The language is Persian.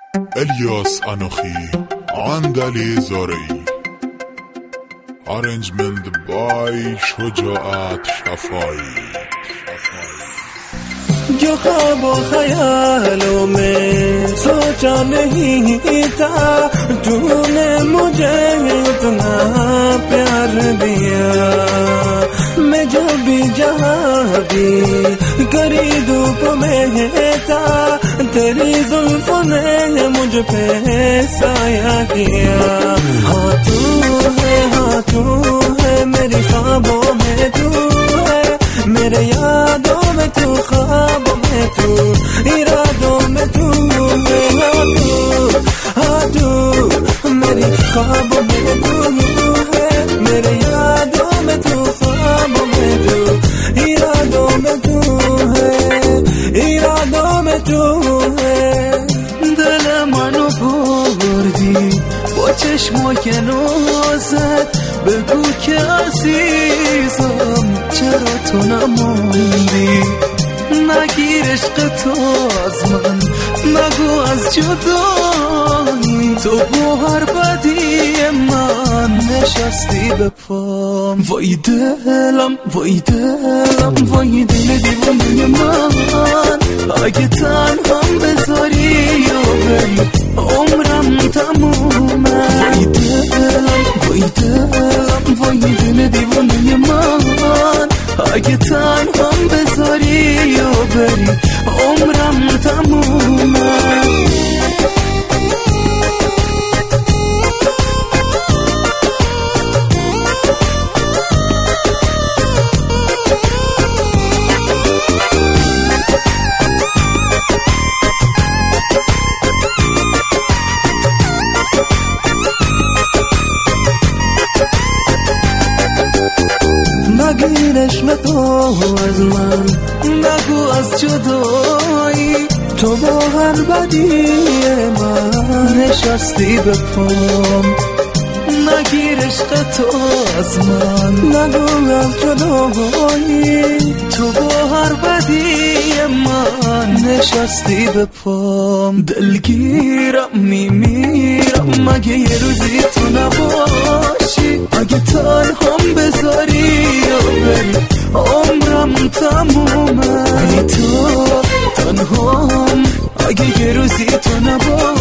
الیاس انوخی، عندلی زارعی. Arrangement by شجاعت شفایی. जो ख्वाबों ख्यालों में सोचा नहीं था, तूने मुझे इतना प्यार दिया। मैं जो भी जहाँ भी करी धूप में था, तेरी जुल्फों ने मुझ पे साया किया। हाँ तू है मेरी ख्वाबों में, तू है मेरे यादों में, तू ख्वाबों में, तू इरादों में, तू है। हाँ तू मेरी ख्वाबों में, तू है मेरे यादों में, तू ख्वाबों में, तू इरादों में, तू है इरादों में, तू है। دل منو بردی با چشمای نازت، بگو که عزیزم چرا تو نموندی. نگیر عشق تو از من، نگو از جدایی، تو با هر بدی من نشستی به پام. وای دلم وای دلم وای دل دیوانه من، اگه تنهام بذاری یا بری عمرم تمومه. وای دلم وای دلم وای دل دیوانه من، اگه تنهام بذاری یا بری عمرم تمومه. نگیر عشق تو از من، نگو از جدایی، تو با هر بدی من نشستی به پام. نگیر عشق تو از من، نگو از جدایی، تو با هر بدی من نشستی به پام. دلگیرم میمیرم مگه یه روزی تو نباشی، اگه تنهام بذاری یا بری عمرم تمومه. ای تو تنهام اگه یه روزی تو نباشی،